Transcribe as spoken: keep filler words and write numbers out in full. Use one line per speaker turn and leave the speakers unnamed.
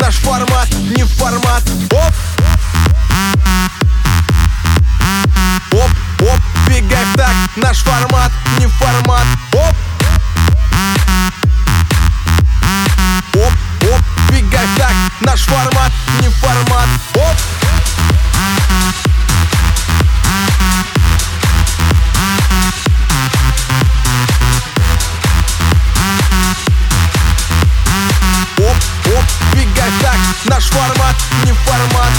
наш формат не формат. Оп, оп, оп, бегай в такт, наш формат не формат. Оп, оп, оп, бегай в такт, наш формат